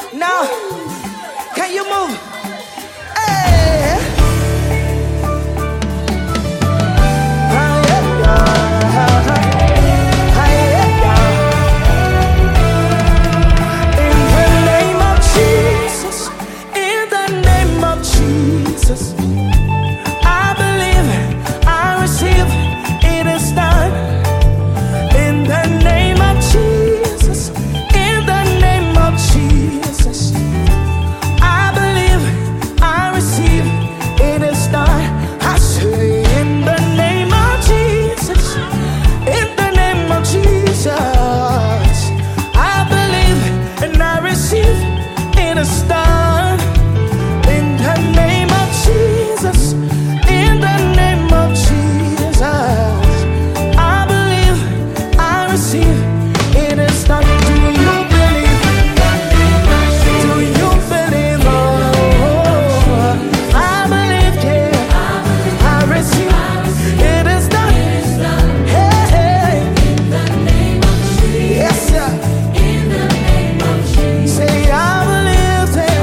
Now, can you move? Hey. In the name of Jesus, in the name of Jesus, I believe, I receive, it is done. In the name of Jesus, in the name of Jesus, I believe, I receive, it is done. I say, in the name of Jesus, in the name of Jesus, I believe and I receive, it is done. In the name of Jesus, in the name of Jesus, I believe, I receive, it is done. Do you believe? Do you believe? Oh, I believe, yeah, I receive, it is done. Hey, hey. Yes, sir. Say, I believe, say,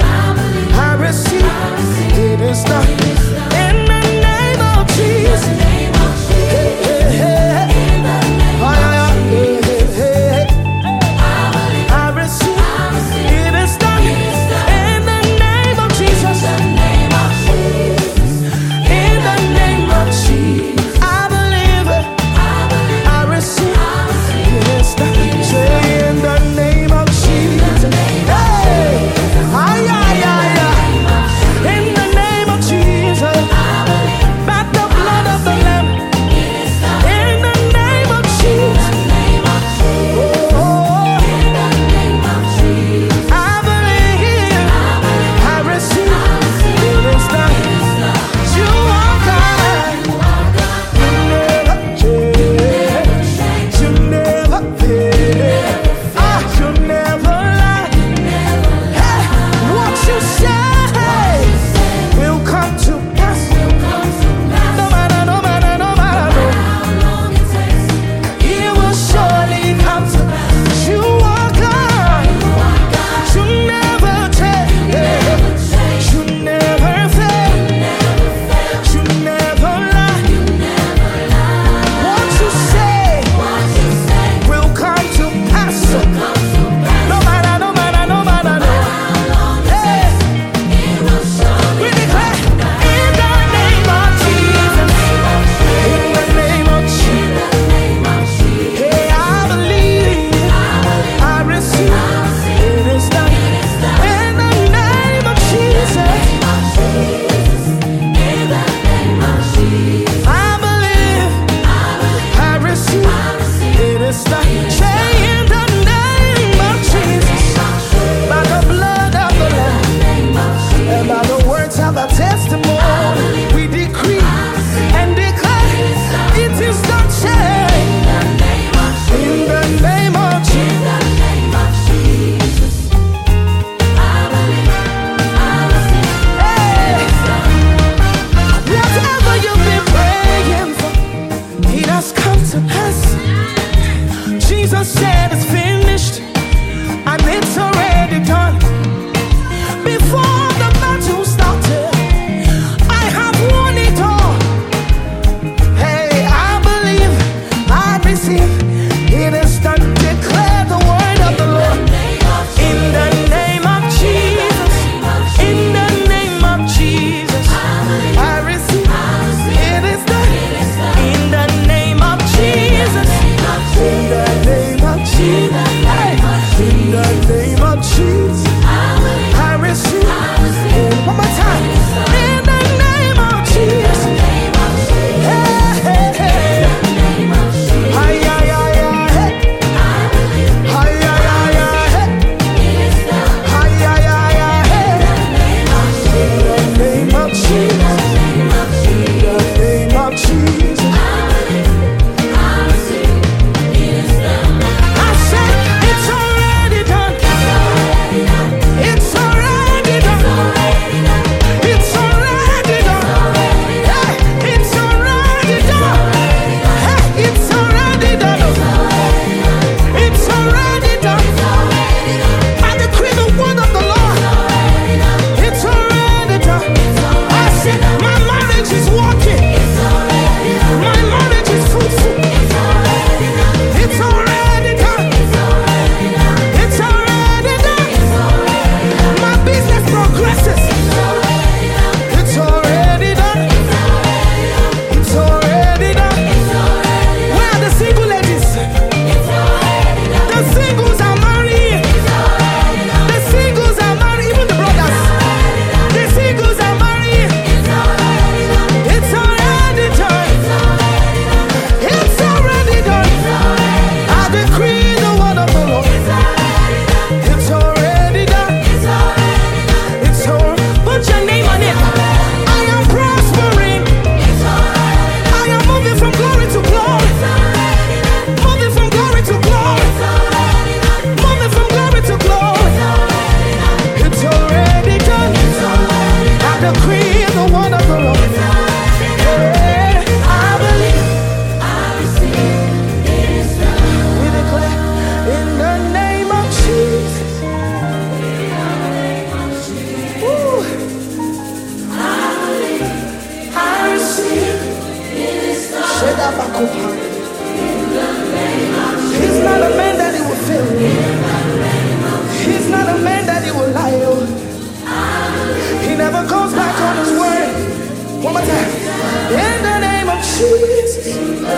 One more time. In the name of Jesus.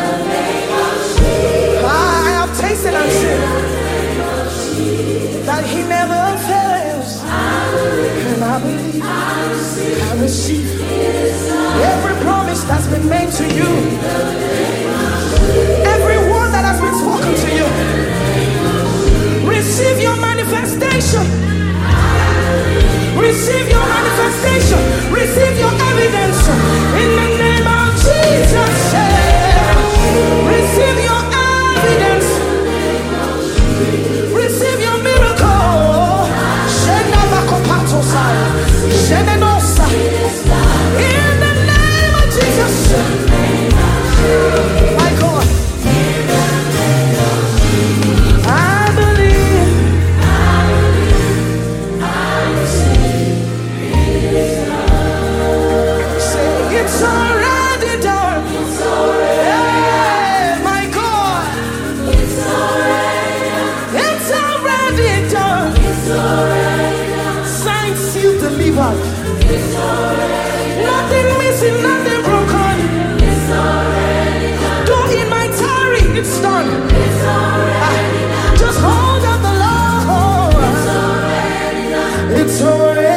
I have tasted and seen that he never fails. And I believe, I receive every promise that's been made to you. Every word that has been spoken to you. Receive your manifestation. Receive your manifestation. Receive your evidence. In the name of Jesus. Receive your evidence. Receive your miracle. In the name of Jesus. My God. I believe. Say it's already done. Yeah, my God. It's already done. Signed, sealed, delivered. Nothing missing, nothing broken. Though it might tarry, it's done. Just hold up the Lord. It's already